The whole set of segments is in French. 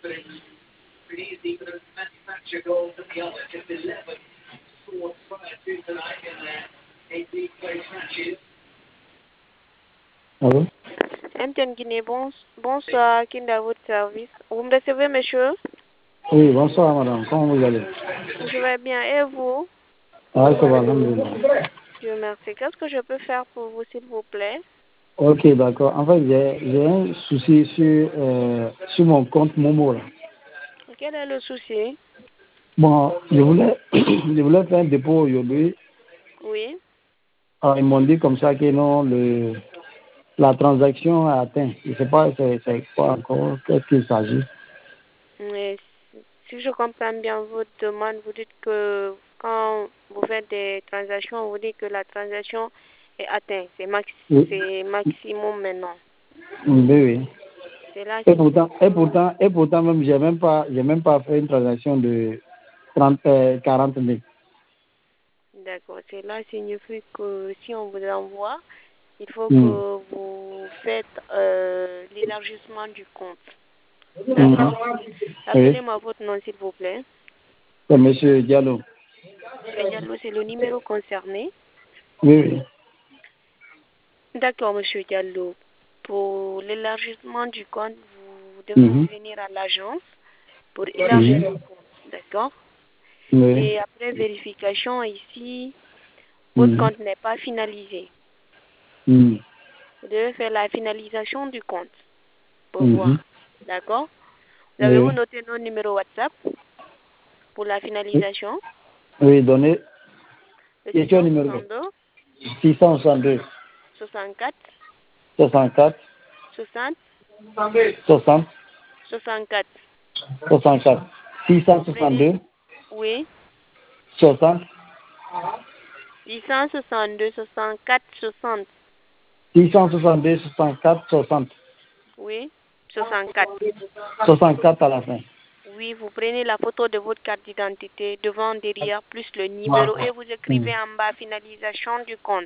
Allô? MTN Guinée, bonsoir, qui est à votre service? Vous me recevez, monsieur? Oui, bonsoir madame, comment vous allez? Je vais bien, et vous? Ah, ça va, alhamdoulilah. Dieu merci. Qu'est-ce que je peux faire pour vous, s'il vous plaît? Ok, d'accord. En fait, j'ai un souci sur mon compte Momo, là. Quel est le souci? Bon, je voulais faire un dépôt aujourd'hui. Oui. Ah, ils m'ont dit comme ça que non, la transaction a atteint. Je ne sais pas c'est quoi encore, qu'est-ce qu'il s'agit. Mais si je comprends bien votre demande, vous dites que quand vous faites des transactions, vous dites que la transaction est atteinte. Oui, C'est maximum maintenant. oui, oui. Cela Et pourtant même, j'ai même pas fait une transaction de 40 000. D'accord. Cela signifie que si on vous envoie, il faut Hmm. que vous faites l'élargissement du compte. Hmm. D'accord. Oui, Rappelez-moi votre nom, s'il vous plaît. c'est monsieur Diallo. Monsieur Diallo, c'est le numéro concerné. Oui, oui. D'accord, monsieur Diallo. Pour l'élargissement du compte, vous devez Mhm. venir à l'agence pour Mhm. élargir le compte. D'accord. Oui. Et après vérification, ici, votre Mhm. compte n'est pas finalisé. Mhm. Vous devez faire la finalisation du compte pour Mhm. voir. D'accord. Vous Oui, avez-vous oui. noté notre numéro WhatsApp pour la finalisation? Oui, donnez. Le Question numéro 662 662 64 64 60 60 64. 64 Vous prenez, 662 oui, 60 662 64 60. 662 64 60 Oui, 64. 64 à la fin. Oui, vous prenez la photo de votre carte d'identité devant, derrière, plus le numéro et vous Mhm. écrivez en bas finalisation du compte.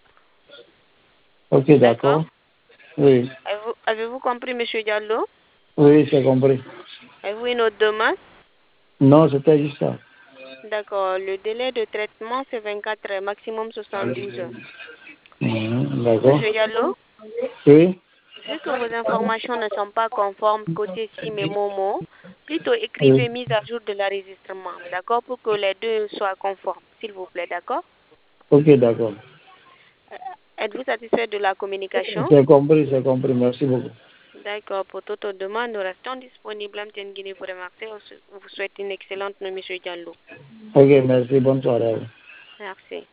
Ok, D'accord? d'accord. Oui, Avez-vous compris, monsieur Diallo? oui, j'ai compris. Avez-vous une autre demande? Non, c'était juste ça. D'accord. Le délai de traitement, c'est 24 heures, maximum 72 heures. D'accord. Monsieur Diallo, Oui. vu que vos informations ne sont pas conformes côté SIM et Momo, plutôt Oui. écrivez mise à jour de l'enregistrement, d'accord, pour que les deux soient conformes, s'il vous plaît, d'accord? Ok, d'accord. Euh, Êtes-vous satisfait de la communication? J'ai compris, j'ai compris. Merci beaucoup. D'accord. Pour toute autre demande, nous restons disponibles. MTN Guinée pour remercier. On vous souhaite une excellente nuit, monsieur Diallo. Ok, merci. Bonne soirée. Merci.